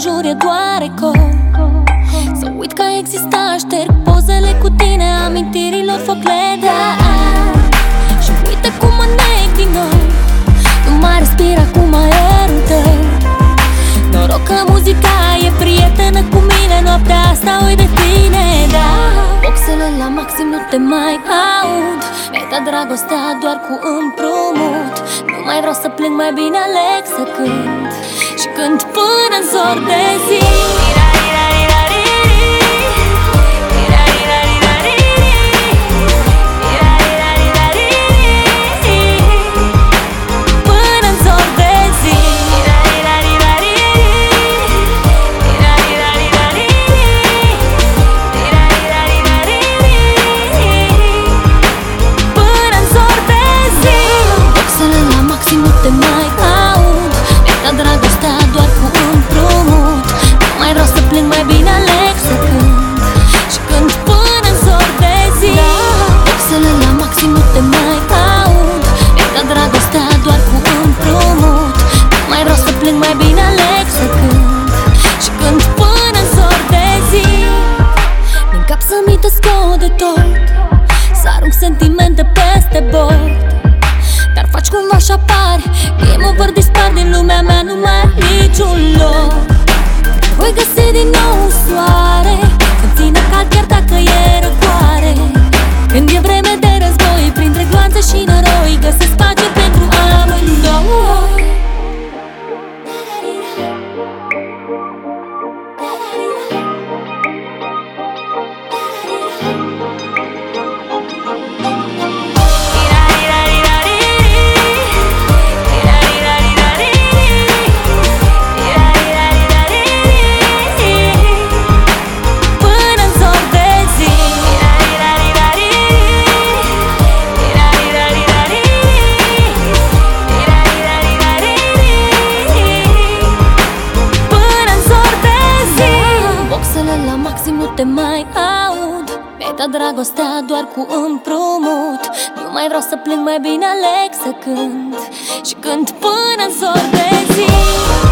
jur e doare cor. Să uit că exista, șterg pozele cu tine, amintirilor foc le dau. Și uite cum mă nec din nou, nu mai respir acum aerul tău. Noroc că muzica e prietenă cu mine, noaptea asta uit de tine, da. Boxele la maxim, nu te mai aud. Mi-ai dat dragostea doar cu împrumut. Nu mai vreau să plâng, mai bine aleg să cânt. Și cânt până-n zor de zi. Să arunc sentimente peste bord, dar faci cumva și apari. Game over, dispar din lumea mea, nu mai am niciun loc. Voi găsi din nou soare, să-mi țină cald chiar dacă e răcoare. Când e vreme de război, printre gloanțe și noroi, găsesc pace pentru amândoi. Nu te mai aud. Mi-ai dat dragostea doar cu împrumut. Nu mai vreau să plâng, mai bine aleg să cânt. Și cânt până-n zor de zi.